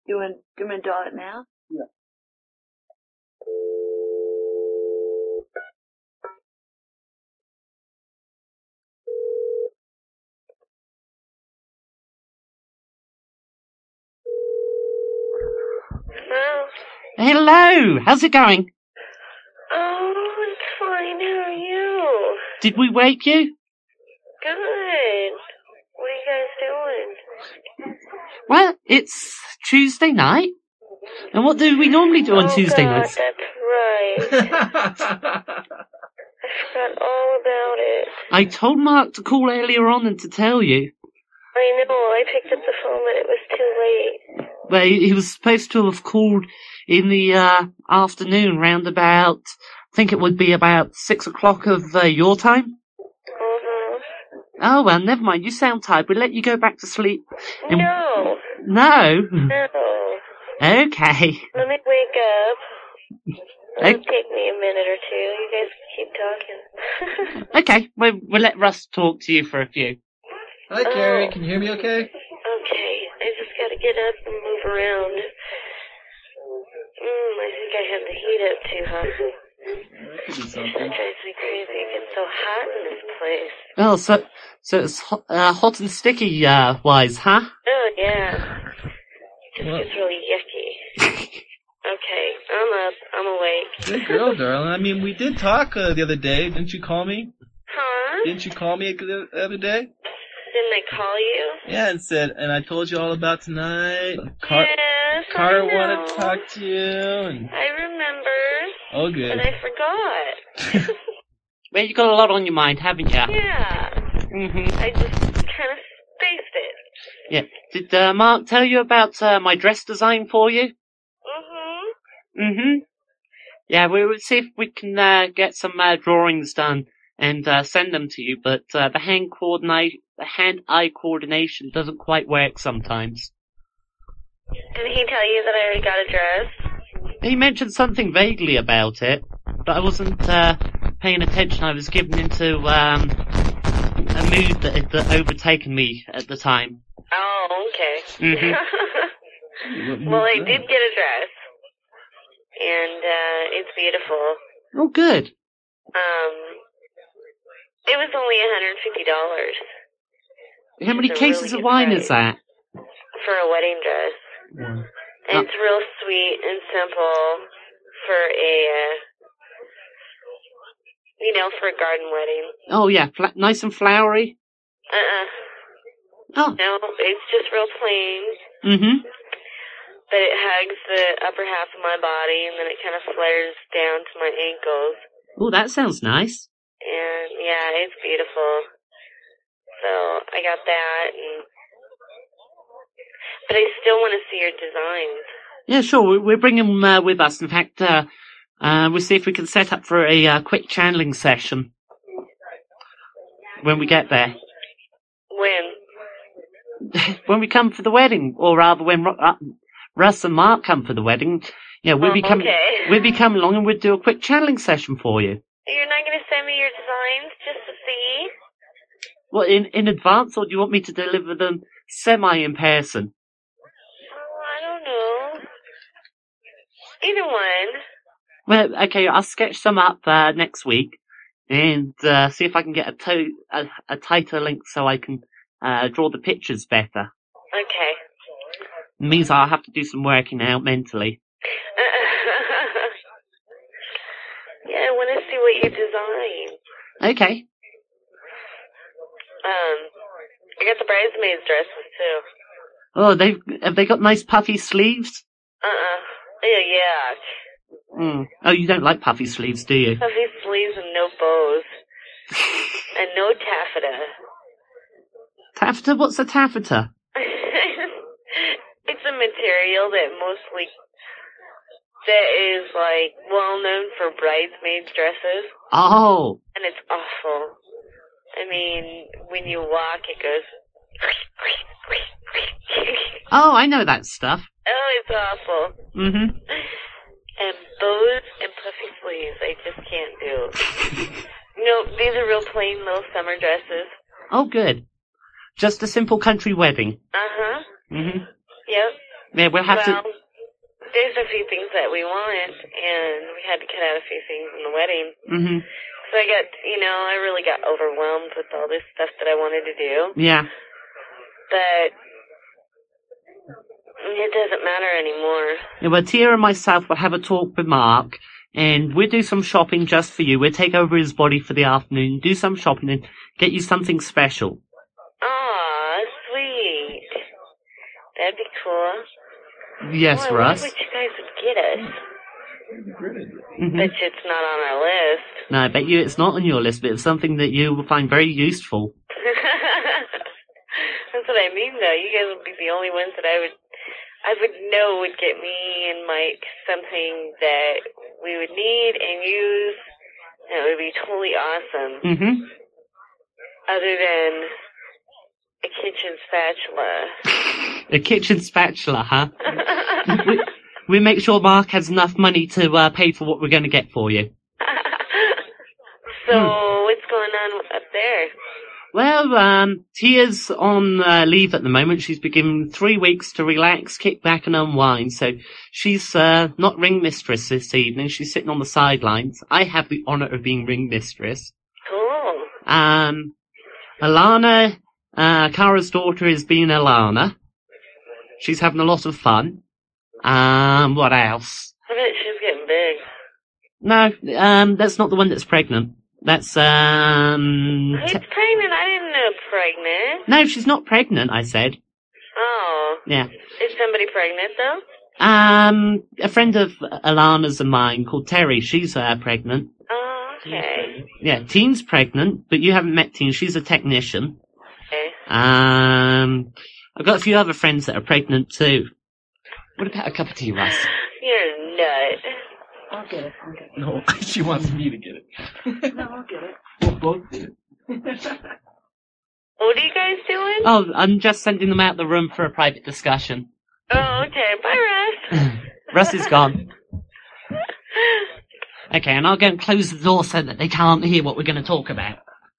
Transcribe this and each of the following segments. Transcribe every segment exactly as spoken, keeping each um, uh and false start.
You want, do you want to dial it now? Yeah. Hello? Hello, how's it going? Oh, it's fine. How are you? Did we wake you? Good. What are you guys doing? Well, it's Tuesday night. And what do we normally do on oh, Tuesday God, nights? That's right. I forgot all about it. I told Mark to call earlier on and to tell you. I know. I picked up the phone, but it was too late. Well, he he was supposed to have called in the uh, afternoon, round about, I think it would be about six o'clock of uh, your time. Uh-huh. Oh, well, never mind. You sound tired. We'll let you go back to sleep. And- No. No? No. Okay. Let me wake up. It'll Okay. take me a minute or two. You guys keep talking. Okay, we'll, we'll let Russ talk to you for a few. Hi, Carrie. Can you hear me okay? Okay, I just gotta get up and move around. Mm, I think I have the heat up too high. That could be That something. drives me crazy. It gets so hot in this place. Oh, so so it's hot, uh, hot and sticky uh, wise, huh? Oh, yeah. It just Well- gets really yucky. Okay, I'm up. I'm awake. Good girl, darling. I mean, we did talk uh, the other day. Didn't you call me? Huh? Didn't you call me the other day? Didn't I call you? Yeah, and said, and I told you all about tonight. Car- yes, Carter I know. wanted to talk to you. And I remember, oh, good. but I forgot. Well, you got a lot on your mind, haven't you? Yeah, Mm-hmm. I just kind of spaced it. Yeah. Did uh, Mark tell you about uh, my dress design for you? Mm-hmm. Mm-hmm. Yeah, we will see if we can uh, get some uh, drawings done and uh, send them to you, but uh, the hand coordinate, the hand-eye coordination doesn't quite work sometimes. Did he tell you that I already got a dress? He mentioned something vaguely about it, but I wasn't uh, paying attention. I was given into um, a mood that had that overtaken me at the time. Oh, okay. Mhm. Well, I did get a dress, and uh, it's beautiful. Oh, good. Um, it was only one hundred fifty dollars How many It's a cases really of good wine price. is that? for a wedding dress. One. And it's real sweet and simple for a, uh, you know, for a garden wedding. Oh, yeah, fla- nice and flowery. Uh-uh. Oh. No, it's just real plain. Mm-hmm. But it hugs the upper half of my body, and then it kind of flares down to my ankles. Oh, that sounds nice. And, yeah, it's beautiful. So, I got that, and... But I still want to see your designs. Yeah, sure, we- we'll bring them uh, with us. In fact, uh, uh, we'll see if we can set up for a uh, quick channeling session when we get there. When? When we come for the wedding, or rather when Ru- uh, Russ and Mark come for the wedding, yeah, we'll Oh, be coming, okay. we'll be coming along and we'll do a quick channeling session for you. You're not going to send me your designs just to see? Well, in, in advance, or do you want me to deliver them semi in person? Oh, I don't know. Either one. Well, okay, I'll sketch some up uh, next week and uh, see if I can get a, to- a, a tighter link so I can uh, draw the pictures better. Okay. It means I'll have to do some working out mentally. Yeah, I want to see what you design. Okay. Um, I got the bridesmaids dresses too. Oh, they've have they got nice puffy sleeves? Uh-uh. Yeah, yeah. Mm. Oh, you don't like puffy sleeves, do you? Puffy sleeves and no bows. And no taffeta. Taffeta? What's a taffeta? It's a material that mostly, that is like well known for bridesmaids dresses. Oh. And it's awful. I mean, when you walk, it goes. Oh, I know that stuff. Oh, it's awful. Mm-hmm. And bows and puffy sleeves, I just can't do. No, these are real plain little summer dresses. Oh, good. Just a simple country wedding. Uh-huh. Mm-hmm. Yep. Yeah, we'll have well, to... there's a few things that we want, and we had to cut out a few things in the wedding. hmm So I got, you know, I really got overwhelmed with all this stuff that I wanted to do. Yeah. But it doesn't matter anymore. Yeah, well, Tia and myself will have a talk with Mark, and we'll do some shopping just for you. We'll take over his body for the afternoon, do some shopping, and get you something special. Aw, sweet. That'd be cool. Yes, well, I Russ. wonder what you guys would get us. Mm-hmm. Bet you it's not on our list. No, I bet you it's not on your list, but it's something that you will find very useful. That's what I mean, though. You guys would be the only ones that I would, I would know would get me and Mike something that we would need and use, and it would be totally awesome. Mm-hmm. Other than a kitchen spatula. A kitchen spatula, huh? we, we make sure Mark has enough money to uh, pay for what we're going to get for you. So, Hmm. what's going on up there? Well, um, Tia's on uh, leave at the moment. She's been given three weeks to relax, kick back and unwind. So she's uh, not ring mistress this evening. She's sitting on the sidelines. I have the honour of being ring mistress. Cool. Um, Alana, uh, Kara's daughter is being Alana. She's having a lot of fun. Um, what else? I bet she's getting big. No, um, that's not the one that's pregnant. That's, um... Who's T- pregnant? I didn't know pregnant. no, she's not pregnant, I said. Oh. Yeah. Is somebody pregnant, though? Um, a friend of Alana's and mine called Terry, she's, uh, pregnant. Oh, okay. Yeah, Teen's pregnant, but you haven't met Teen, she's a technician. Okay. Um, I've got a few other friends that are pregnant too. What about a cup of tea, Russ? You're a nut. I'll get it. I'll get it. No, she wants me to get it. No, I'll get it. We'll both get it. What are you guys doing? Oh, I'm just sending them out the room for a private discussion. Oh, okay. Bye, Russ. Russ is gone. Okay, and I'll go and close the door so that they can't hear what we're going to talk about.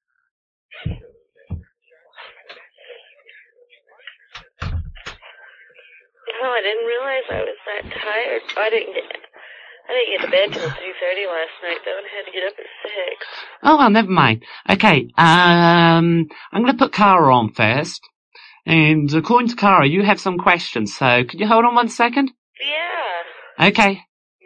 Oh, I didn't realize I was that tired. I didn't get... I didn't get to bed till two thirty last night, though, and I had to get up at six. Oh, well, never mind. Okay, um, I'm going to put Kara on first. And according to Kara, you have some questions, so could you hold on one second? Yeah. Okay.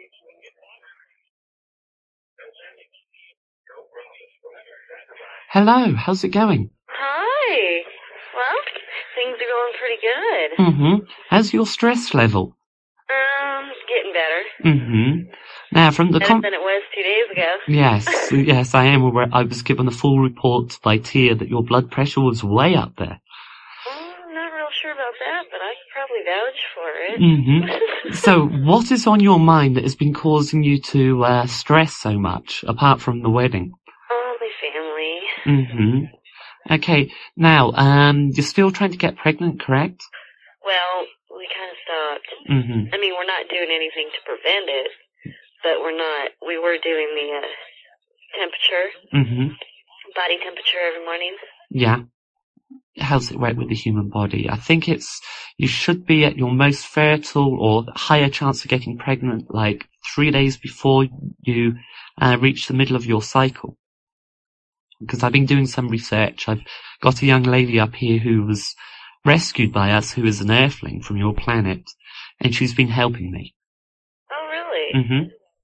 Hello, how's it going? Hi. Well, things are going pretty good. Mm-hmm. How's your stress level? Um, getting better. Mm-hmm. Now, from the Better con- than it was two days ago. Yes, yes, I am aware. I was given a full report by Tia that your blood pressure was way up there. Oh, I'm not real sure about that, but I could probably vouch for it. Mm-hmm. So, what is on your mind that has been causing you to uh, stress so much, apart from the wedding? Oh, my family. Mm-hmm. Okay, now, um, you're still trying to get pregnant, correct? Well, we kind of stopped. Mm-hmm. I mean, we're not doing anything to prevent it, but we're not. We were doing the uh, temperature, Mm-hmm. body temperature every morning. Yeah. How's it work with the human body? I think it's, you should be at your most fertile or higher chance of getting pregnant like three days before you uh, reach the middle of your cycle. Because I've been doing some research. I've got a young lady up here who was rescued by us, who is an earthling from your planet, and she's been helping me. Oh, really? Mm-hmm.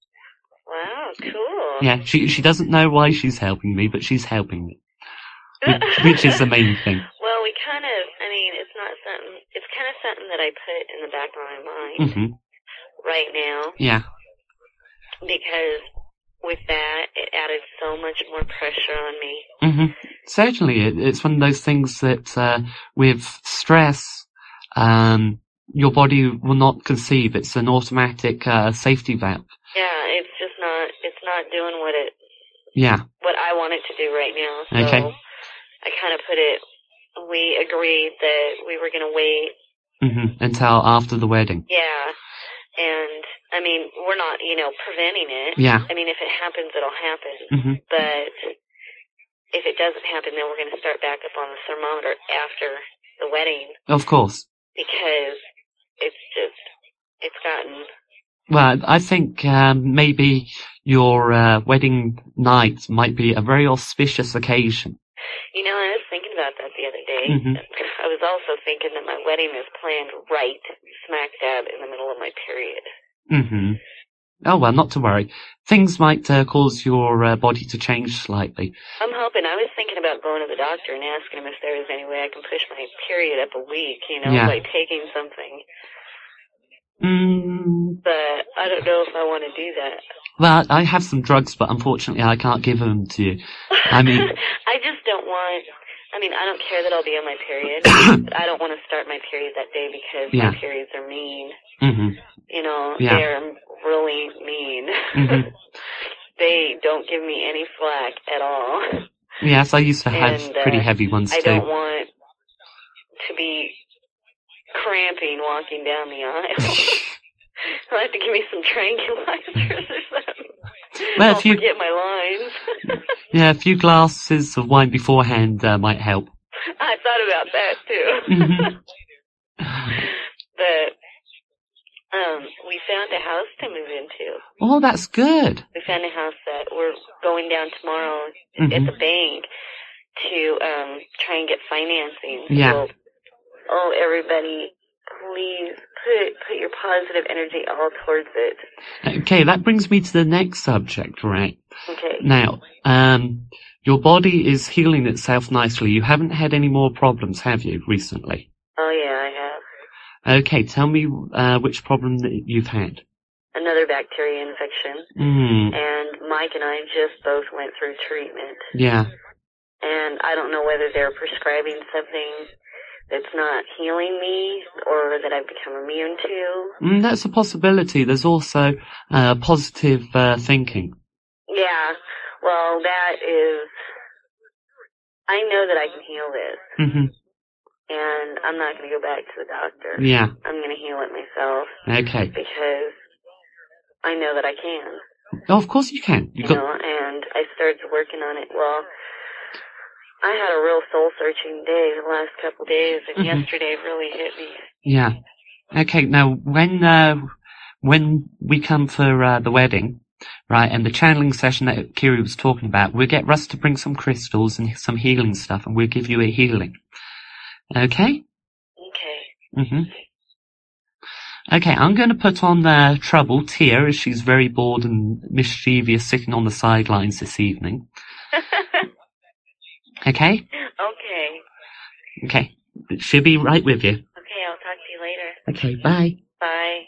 Wow, cool. Yeah, she she doesn't know why she's helping me, but she's helping me, which, which is the main thing. Well, we kind of, I mean, it's not something, it's kind of something that I put in the back of my mind Mm-hmm. right now, Yeah. because with that, it added so much more pressure on me. Mm-hmm. Certainly, it, it's one of those things that uh, with stress, um, your body will not conceive. It's an automatic uh, safety valve. Yeah, it's just not, it's not doing what it, Yeah. what I want it to do right now. So Okay. I kind of put it, we agreed that we were going to wait. Mm-hmm. Until after the wedding. Yeah. And, I mean, we're not, you know, preventing it. Yeah. I mean, if it happens, it'll happen. Mm-hmm. But if it doesn't happen, then we're going to start back up on the thermometer after the wedding, Of course. because it's just, gotten. Well, I think um, maybe your uh, wedding night might be a very auspicious occasion. You know, I was thinking about that the other day. Mm-hmm. I was also thinking that my wedding is planned right smack dab in the middle of my period. Mm-hmm. Oh, well, not to worry. Things might uh, cause your uh, body to change slightly. I'm hoping. I was thinking about going to the doctor and asking him if there was any way I can push my period up a week, you know, Yeah. by taking something. Mm, But I don't know if I want to do that. well, I have some drugs, but unfortunately I can't give them to you. I mean... I just don't want... I mean, I don't care that I'll be on my period. But I don't want to start my period that day because Yeah. my periods are mean. Mm-hmm. You know, Yeah. they're really mean. Mm-hmm. They don't give me any slack at all. Yes, I used to have And, uh, pretty heavy ones I too. don't want to be cramping walking down the aisle. I'll have to give me some tranquilizers or something. Well, I'll if you- forget my lines. Yeah, a few glasses of wine beforehand uh, might help. I thought about that too. Mm-hmm. But um, we found a house to move into. Oh, that's good. We found a house that we're going down tomorrow Mhm. at the bank to um, try and get financing. Yeah. So, oh, everybody, please put put your positive energy all towards it. Okay, that brings me to the next subject, right? Okay. Now, um, your body is healing itself nicely. You haven't had any more problems, have you, recently? Oh yeah, I have Okay, tell me uh, which problem that you've had. another bacteria infection, Mm, and Mike and I just both went through treatment. yeah. And I don't know whether they're prescribing something that's not healing me or that I've become immune to. Mm, that's a possibility. There's also uh, positive uh, thinking. Yeah, well, that is... I know that I can heal this, hmm and I'm not going to go back to the doctor. Yeah. I'm going to heal it myself Okay. because I know that I can, Oh, of course you can. you You've got. know, and I started working on it. Well, I had a real soul-searching day the last couple of days, and Mhm. yesterday really hit me. Yeah. Okay. Now, when uh, when we come for uh, the wedding, right, and the channeling session that Kiri was talking about, we'll get Russ to bring some crystals and some healing stuff, and we'll give you a healing. Okay. Okay. Mhm. Okay. I'm going to put on uh, Trouble Tia, as she's very bored and mischievous, sitting on the sidelines this evening. Okay. Okay. Okay. She'll be right with you. Okay, I'll talk to you later. Okay. Bye. Bye.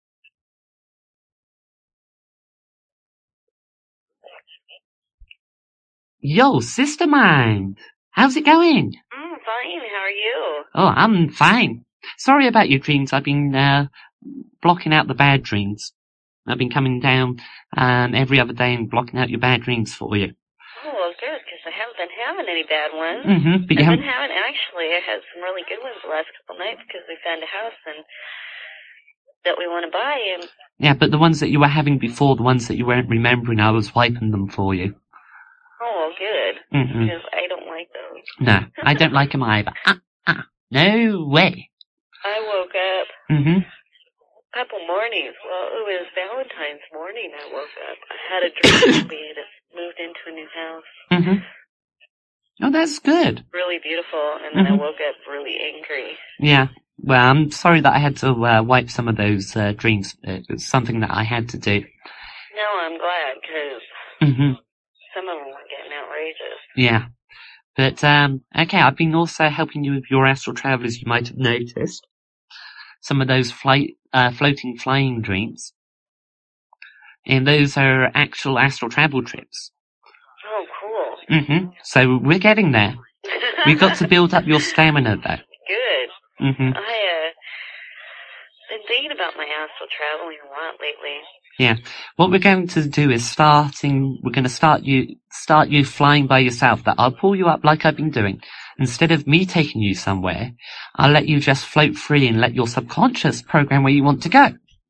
Yo, Sister Mind. How's it going? Mm, fine. How are you? Oh, I'm fine. Sorry about your dreams. I've been uh, blocking out the bad dreams. I've been coming down um, every other day and blocking out your bad dreams for you. Oh, well, good, because I haven't been having any bad ones. Mm-hmm. But you I've haven't... been having, actually, I had some really good ones the last couple nights because we found a house and that we want to buy. And Yeah, but the ones that you were having before, the ones that you weren't remembering, I was wiping them for you. oh, well, good, Mm-hmm. because I don't like those. No, I don't like them either. Ah, ah, no way. I woke up Mm-hmm. a couple mornings. Well, it was Valentine's morning I woke up. I had a dream that we had moved into a new house. Mm-hmm. Oh, that's good. Really beautiful, and then Mhm. I woke up really angry. Yeah. Well, I'm sorry that I had to uh, wipe some of those uh, dreams. It was something that I had to do. No, I'm glad, because Mm-hmm. some of them were getting outrageous. Yeah. But, um, okay, I've been also helping you with your astral travel, as you might have noticed. Some of those flight, uh, floating flying dreams. And those are actual astral travel trips. Oh, cool. Mm-hmm. So we're getting there. We've got to build up your stamina, though. Good. Mm-hmm. I, uh, been thinking about my astral traveling a lot lately. Yeah. What we're going to do is starting, we're going to start you, start you flying by yourself. That I'll pull you up like I've been doing. Instead of me taking you somewhere, I'll let you just float free and let your subconscious program where you want to go. Ooh,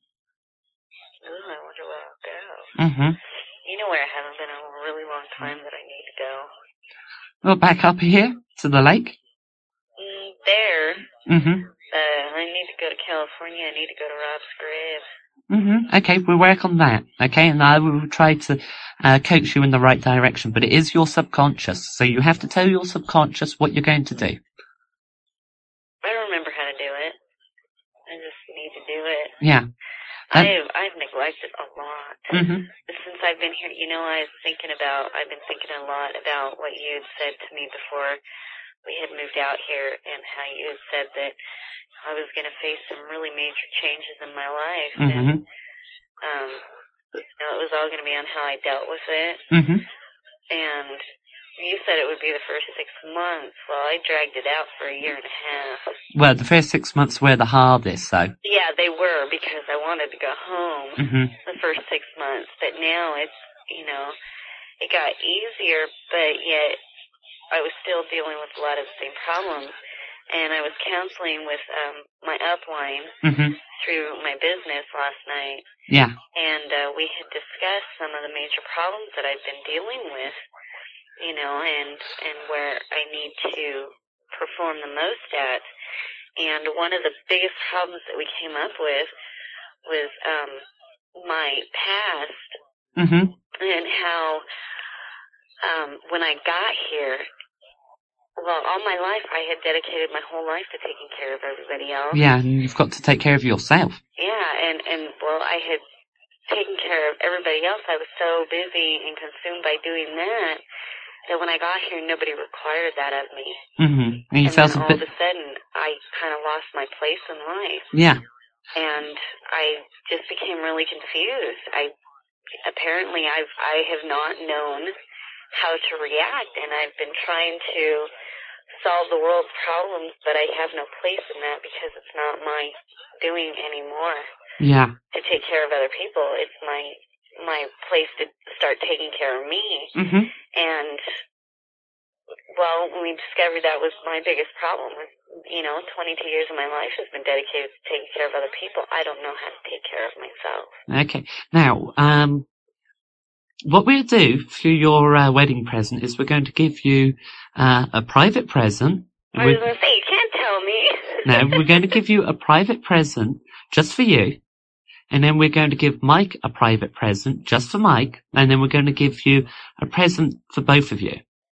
I wonder where I'll go. Mm-hmm. You know where I haven't been in a really long time that I need to go? Well, back up here to the lake. Mm, there. Mm-hmm. Uh, I need to go to California. I need to go to Rob's grave. Mm-hmm. Okay, we'll work on that. Okay, and I will try to uh, coach you in the right direction. But it is your subconscious, so you have to tell your subconscious what you're going to do. I don't remember how to do it. I just need to do it. Yeah. Uh, I've I've neglected a lot. Mm-hmm. Since I've been here, you know, I was thinking about, I've been thinking a lot about what you had said to me before we had moved out here, and how you had said that I was going to face some really major changes in my life. Mm-hmm. And, um, you know, it was all going to be on how I dealt with it. Mm-hmm. And you said it would be the first six months. Well, I dragged it out for a year and a half. Well, the first six months were the hardest, though. Yeah, they were, because I wanted to go home Mm-hmm. the first six months. But now it's, you know, it got easier, but yet I was still dealing with a lot of the same problems. And I was counseling with um, my upline Mm-hmm. through my business last night. Yeah. And uh, we had discussed some of the major problems that I've been dealing with, you know, and, and where I need to perform the most at. And one of the biggest problems that we came up with was um, my past, Mm-hmm. and how um, when I got here, well, all my life I had dedicated my whole life to taking care of everybody else. Yeah, and you've got to take care of yourself. Yeah, and, and well, I had taken care of everybody else. I was so busy and consumed by doing that, that when I got here, nobody required that of me. Mm-hmm. And you and felt then a all bit... of a sudden, I kind of lost my place in life. Yeah. And I just became really confused. I apparently I've I have not known how to react, and I've been trying to solve the world's problems, but I have no place in that, because it's not my doing anymore. Yeah. To take care of other people, it's my my place to start taking care of me. Mm-hmm. And well, we discovered that was my biggest problem. You know, twenty-two years of my life has been dedicated to taking care of other people. I don't know how to take care of myself. Okay. Now, um, what we'll do for your uh, wedding present is we're going to give you uh, a private present. I was going to say, you can't tell me. No, we're going to give you a private present just for you. And then we're going to give Mike a private present just for Mike. And then we're going to give you a present for both of you.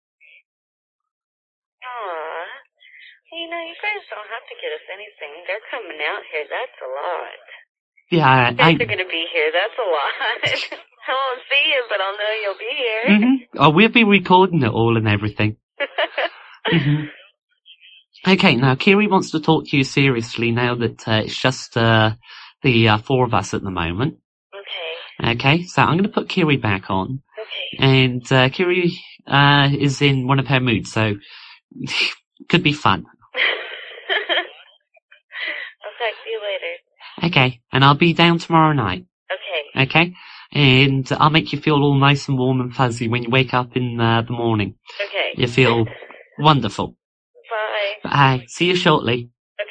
Aw. You know, you guys don't have to get us anything. They're coming out here. That's a lot. Yeah, You guys I... are going to be here. That's a lot. I won't see you, but I'll know you'll be here. Mm-hmm. Oh, we'll be recording it all and everything. Mm-hmm. Okay, now Kiri wants to talk to you seriously now that uh, it's just uh, the uh, four of us at the moment. Okay. Okay, so I'm going to put Kiri back on. Okay. And uh, Kiri uh, is in one of her moods, so could be fun. I'll talk to you later. Okay, and I'll be down tomorrow night. Okay. Okay, and I'll make you feel all nice and warm and fuzzy when you wake up in uh, the morning. Okay. You feel wonderful. Bye. Bye. See you shortly.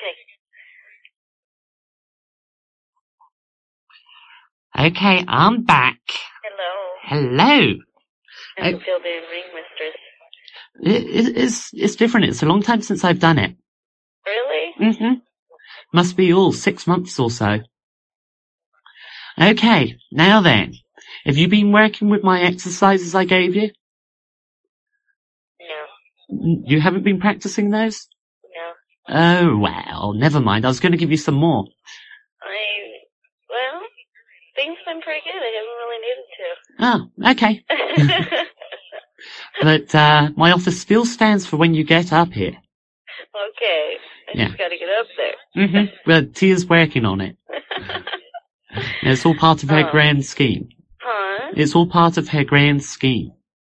Okay. Okay, I'm back. Hello. Hello. I'm still doing Ring Mistress. It, it, it's it's different. It's a long time since I've done it. Really? Mm-hmm. Must be all six months or so. Okay, now then. Have you been working with my exercises I gave you? No. You haven't been practicing those? No. Oh, well, never mind. I was going to give you some more. I, well, things have been pretty good. I haven't really needed to. Oh, okay. But uh, my office still stands for when you get up here. Okay. I Yeah. just gotta get up there. Mm-hmm. Well, Tia's working on it. It's all part of her Oh. grand scheme. Huh? It's all part of her grand scheme.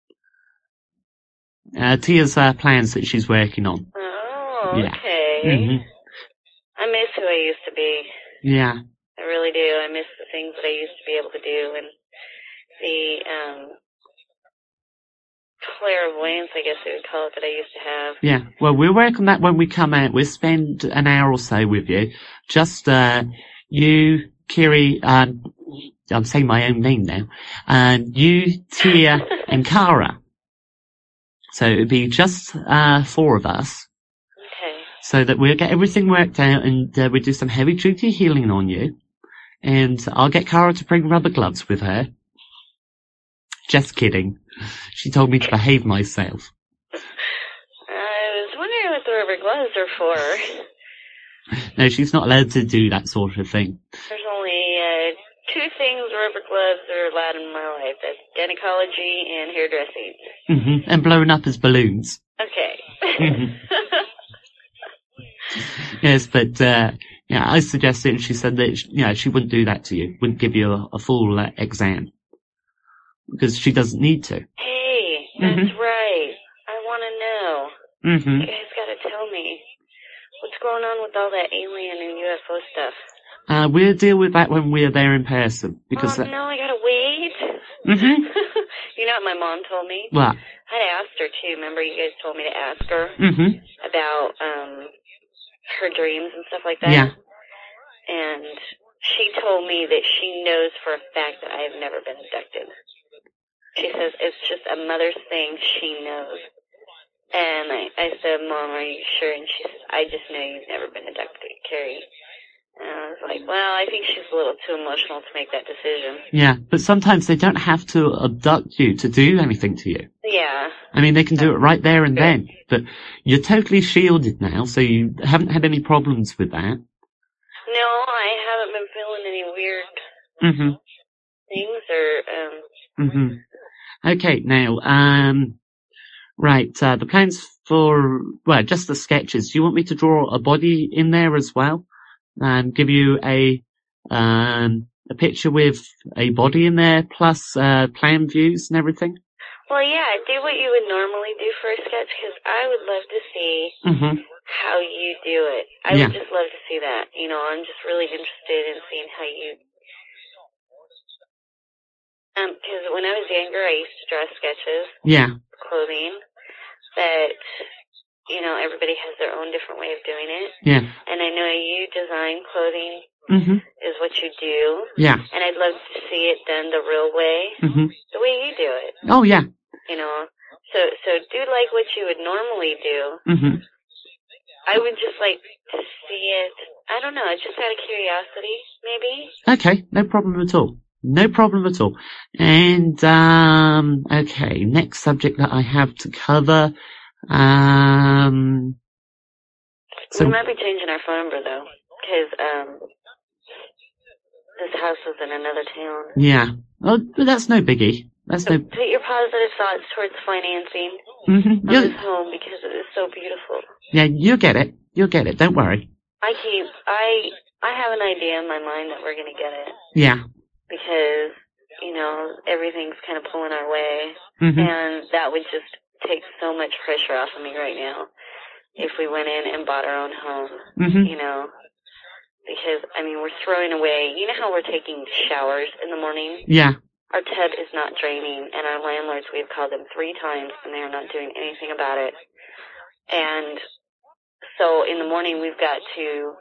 Uh, Tia's uh, plans that she's working on. Oh, Yeah. okay. Mm-hmm. I miss who I used to be. Yeah. I really do. I miss the things that I used to be able to do, and the um, clairvoyance, I guess they would call it, that I used to have. Yeah. Well, we'll work on that when we come out. We'll spend an hour or so with you. Just, uh, you, Kiri, um, I'm saying my own name now, and you, Tia, and Kara. So it'd be just, uh, four of us. so that we'll get everything worked out and uh, we'll do some heavy duty healing on you. And I'll get Cara to bring rubber gloves with her. Just kidding. She told me to behave myself. I was wondering what the rubber gloves are for. No, she's not allowed to do that sort of thing. There's only uh, two things rubber gloves are allowed in my life. That's gynecology and hairdressing. Mm-hmm. And blown up as balloons. Okay. Mm-hmm. Yes, but uh, yeah, I suggested, and she said that you know, she wouldn't do that to you, wouldn't give you a, a full uh, exam. Because she doesn't need to. Hey, that's Mm-hmm. right. I want to know. Mm-hmm. You guys got to tell me. What's going on with all that alien and U F O stuff? Uh, we'll deal with that when we're there in person. Because oh, that... no, I got to wait. Mm-hmm. You know what my mom told me? What? I'd asked her, too. Remember you guys told me to ask her Mm-hmm. about um her dreams and stuff like that? Yeah. And she told me that she knows for a fact that I have never been abducted. She says it's just a mother's thing. She knows. And I, I said, Mom, are you sure? And she says, I just know you've never been abducted, Carrie. And I was like, well, I think she's a little too emotional to make that decision. Yeah, but sometimes they don't have to abduct you to do anything to you. Yeah. I mean, they can do it right there and then. But you're totally shielded now, so you haven't had any problems with that. No, I haven't been feeling any weird Mm-hmm. things or, um... Mm-hmm. Okay, now, um... Right, uh, the plans for, well, just the sketches. Do you want me to draw a body in there as well? And give you a, um, a picture with a body in there, plus, uh, plan views and everything? Well, yeah, do what you would normally do for a sketch, because I would love to see Mm-hmm. how you do it. I Yeah. would just love to see that. You know, I'm just really interested in seeing how you... Um, because when I was younger, I used to draw sketches, Yeah. clothing, that, you know, everybody has their own different way of doing it. Yeah. And I know you design clothing Mm-hmm. is what you do. Yeah. And I'd love to see it done the real way, Mm-hmm. the way you do it, Oh, yeah. you know. So, so do like what you would normally do. Mm-hmm. I would just like to see it, I don't know, just out of curiosity, maybe. Okay, no problem at all. No problem at all. And, um, okay, next subject that I have to cover, um, so, We might be changing our phone number, though, because, um, this house is in another town. yeah. Oh, but that's no biggie. That's So no, put your positive thoughts towards financing mm-hmm. of You'll, this home because it is so beautiful. yeah, you'll get it. You'll get it. Don't worry. I keep, I, I have an idea in my mind that we're going to get it Yeah. because, you know, everything's kind of pulling our way, Mm-hmm. and that would just take so much pressure off of me right now if we went in and bought our own home, Mm-hmm. you know, because, I mean, we're throwing away, you know how we're taking showers in the morning? Yeah. Our tub is not draining, and our landlords, we've called them three times, and they are not doing anything about it. And so in the morning, we've got to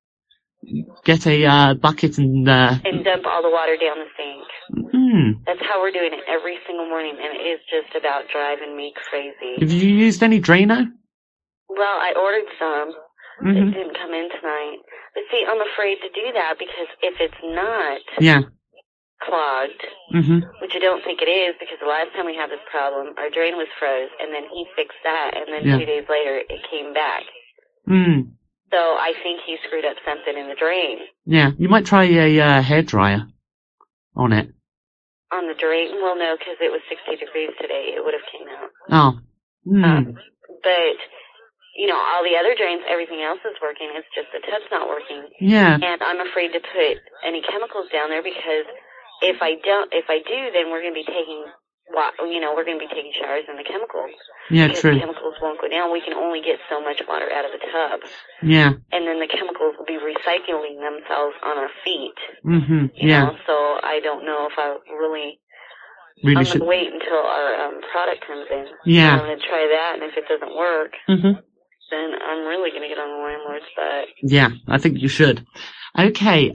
Get a, uh, bucket and, uh, and dump all the water down the sink. hmm. That's how we're doing it every single morning, and it is just about driving me crazy. Have you used any Drano? Well, I ordered some. Mm-hmm. It didn't come in tonight. But see, I'm afraid to do that because if it's not Yeah. clogged, Mm-hmm. which I don't think it is because the last time we had this problem, our drain was froze, and then he fixed that, and then Yeah. two days later, it came back. Hmm. So I think he screwed up something in the drain. Yeah. You might try a, uh, hairdryer on it. On the drain? Well, no, because it was sixty degrees today. It would have came out. Oh. Hmm. Um, but, you know, all the other drains, everything else is working. It's just the tub's not working. Yeah. And I'm afraid to put any chemicals down there because if I don't, if I do, then we're going to be taking, wa- you know, we're going to be taking showers in the chemicals. Yeah, because true. the chemicals won't go down. We can only get so much water out of the tub. Yeah. And then the chemicals will be recycling themselves on our feet. Mm-hmm. You Yeah. know, so I don't know if I really, Really I'm should. going to wait until our um, product comes in. Yeah. I'm going to try that, and if it doesn't work, Mm-hmm. then I'm really going to get on the landlord's butt. Yeah, I think you should. Okay,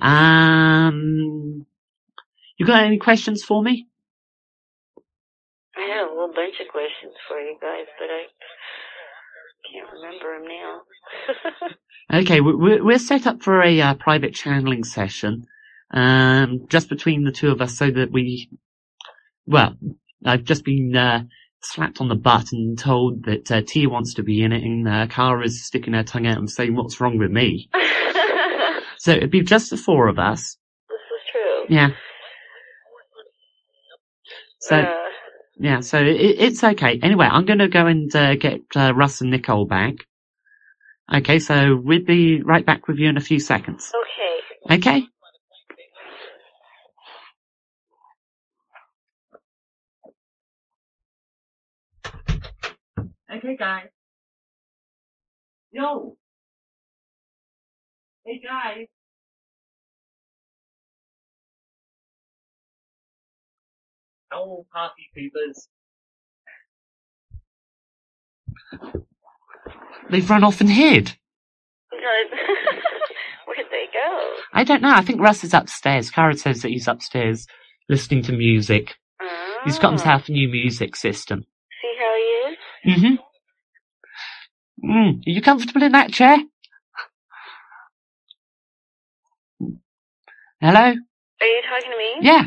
um, you got any questions for me? I had a whole bunch of questions for you guys, but I can't remember him now. Okay, we're, we're set up for a uh, private channeling session, um, just between the two of us so that we, well, I've just been, uh, slapped on the butt and told that, uh, Tia wants to be in it and, uh, Kara's sticking her tongue out and saying what's wrong with me. So it'd be just the four of us. This is true. Yeah. So, Uh, yeah, so it, it's okay. Anyway, I'm gonna go and, uh, get, uh, Russ and Nicole back. Okay, so we'll be right back with you in a few seconds. okay. Okay? Okay, guys. Yo! Hey, guys! Oh, party poopers. They've run off and hid. Where'd they go? I don't know. I think Russ is upstairs. Kara says that he's upstairs listening to music. Oh. He's got himself a new music system. See how he is? Mm-hmm. Mm. Are you comfortable in that chair? Hello? Are you talking to me? Yeah.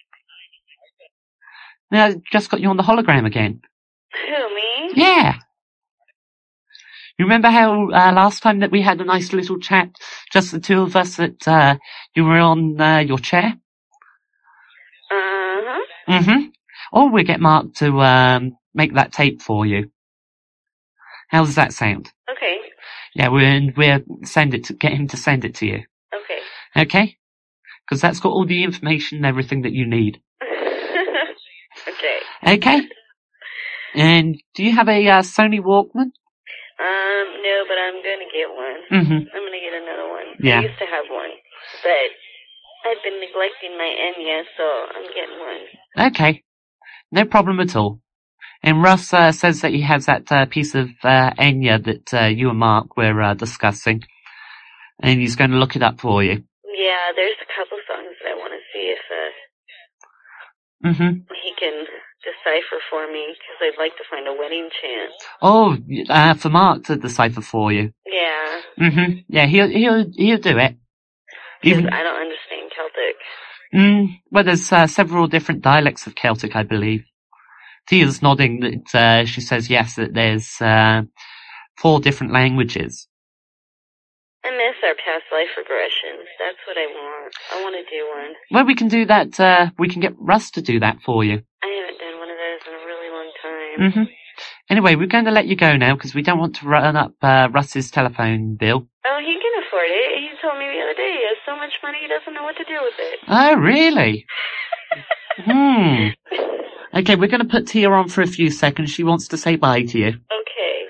Yeah, just got you on the hologram again. Who, me? Yeah. You remember how uh, last time that we had a nice little chat, just the two of us, that uh, you were on uh, your chair? Uh-huh. Mm-hmm. Or we'll get Mark to um, make that tape for you. How does that sound? Okay. Yeah, we'll, we'll send it to, get him to send it to you. Okay. Okay? Because that's got all the information and everything that you need. Okay. Okay? And do you have a uh, Sony Walkman? Um, no, but I'm gonna get one. Mm-hmm. I'm gonna get another one. Yeah. I used to have one, but I've been neglecting my Enya, so I'm getting one. Okay. No problem at all. And Russ uh, says that he has that uh, piece of uh, Enya that uh, you and Mark were uh, discussing, and he's going to look it up for you. Yeah, there's a couple songs that I want to see if uh, Mm-hmm. he can decipher for me, because I'd like to find a wedding chant. Oh, uh, for Mark to decipher for you. Yeah. Mm-hmm. Yeah, he'll he'll he'll do it. Because Even I don't understand Celtic. mm, well, there's uh, several different dialects of Celtic, I believe. Tia's nodding that uh, she says yes, that there's uh, four different languages. I miss our past life regressions. That's what I want. I want to do one. Well, we can do that. Uh, we can get Russ to do that for you. I haven't done one of those in a really long time. Mm-hmm. Anyway, we're going to let you go now because we don't want to run up uh, Russ's telephone bill. Oh, he can afford it. He told me the other day he has so much money he doesn't know what to do with it. Oh, really? Hmm. Okay, we're going to put Tia on for a few seconds. She wants to say bye to you. Okay.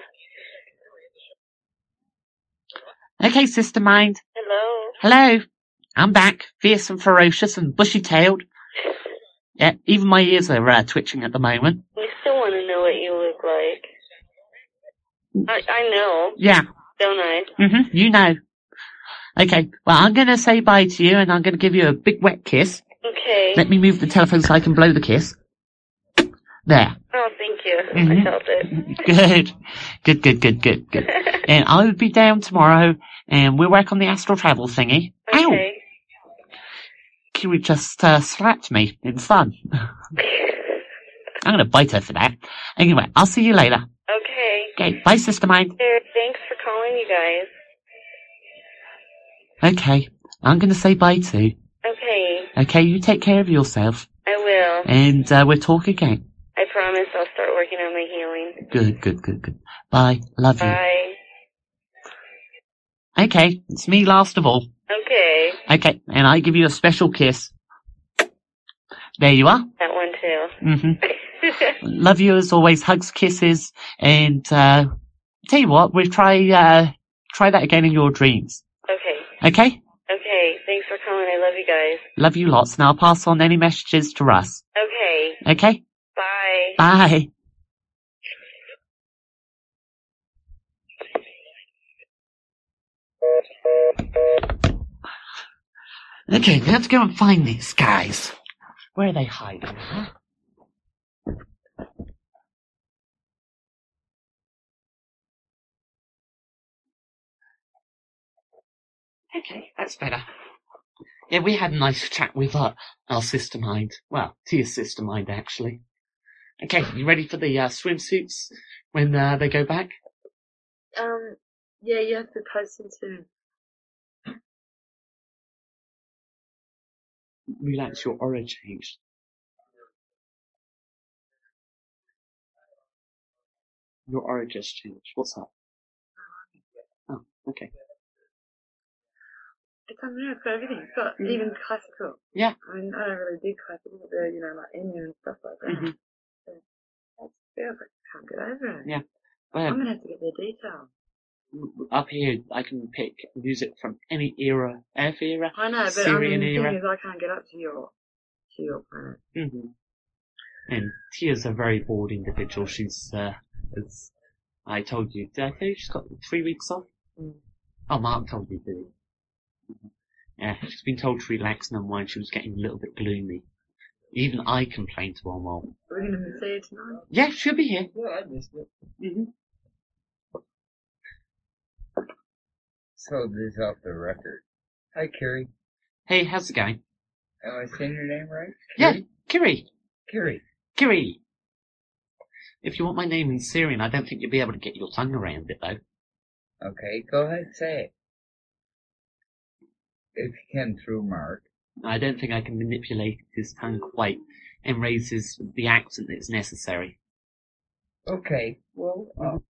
Okay, Sister Mind. Hello. Hello. I'm back, fierce and ferocious and bushy-tailed. Yeah, even my ears are uh, twitching at the moment. I still want to know what you look like. I, I know, Yeah. don't I? Mm-hmm. You know. Okay, well, I'm going to say bye to you and I'm going to give you a big wet kiss. Okay. Let me move the telephone so I can blow the kiss. There. Oh, thank you. Mhm. I felt it. Good. Good, good, good, good, good. And I will be down tomorrow and we'll work on the astral travel thingy. Ow! Okay. Kiwi just uh, slapped me in fun. I'm going to bite her for that. Anyway, I'll see you later. Okay. Okay, bye, Sister Mine. There, thanks for calling, you guys. Okay, I'm going to say bye too. Okay. Okay, you take care of yourself. I will. And uh, we'll talk again. I promise I'll start working on my healing. Good, good, good, good. Bye. Love you. Bye. Okay, it's me last of all. Okay. Okay, and I give you a special kiss. There you are. That one too. Mm-hmm. Love you as always. Hugs, kisses, and uh, tell you what, we'll try uh, try that again in your dreams. Okay. Okay? Okay. Thanks for calling. I love you guys. Love you lots, and I'll pass on any messages to Russ. Okay. Okay? Bye. Bye. Okay, we have to go and find these guys. Where are they hiding, huh? Okay, that's better. Yeah, we had a nice chat with uh, our sister mind. Well, Tia's sister mind, actually. Okay, you ready for the uh, swimsuits when uh, they go back? Um, yeah, you have to post them soon. Relax, your aura changed. Your aura just changed. What's up? Oh, okay. It's unreal. It's got everything. It's got Mm. even classical. Yeah. I mean, I don't really do classical, but they're, you know, like Enya and stuff like that. Mm-hmm. So, it feels like I can't get over it. Yeah. I'm Well, gonna have to get their details. up here, I can pick music from any era, Earth era, I know, but Syrian I mean, the era. thing is, I can't get up to your, to your planet. Mm-hmm. And Tia's a very bored individual. She's, uh, as I told you, did I tell you she's got three weeks off? Mm. Oh, Mark told you, did he? Yeah, she's been told to relax and unwind. She was getting a little bit gloomy. Even I complained to her mom. Are we gonna see it tonight? Yeah, she'll be here. Yeah, I missed it. Mm-hmm. So this is off the record. Hi, Carrie. Hey, how's it going? Am I saying your name right? Yeah, Kiri. Carrie. Kiri. If you want my name in Syrian, I don't think you'll be able to get your tongue around it, though. Okay, go ahead, say it. If you can, through Mark. I don't think I can manipulate his tongue quite and raise his, the accent that's necessary. Okay, well, uh,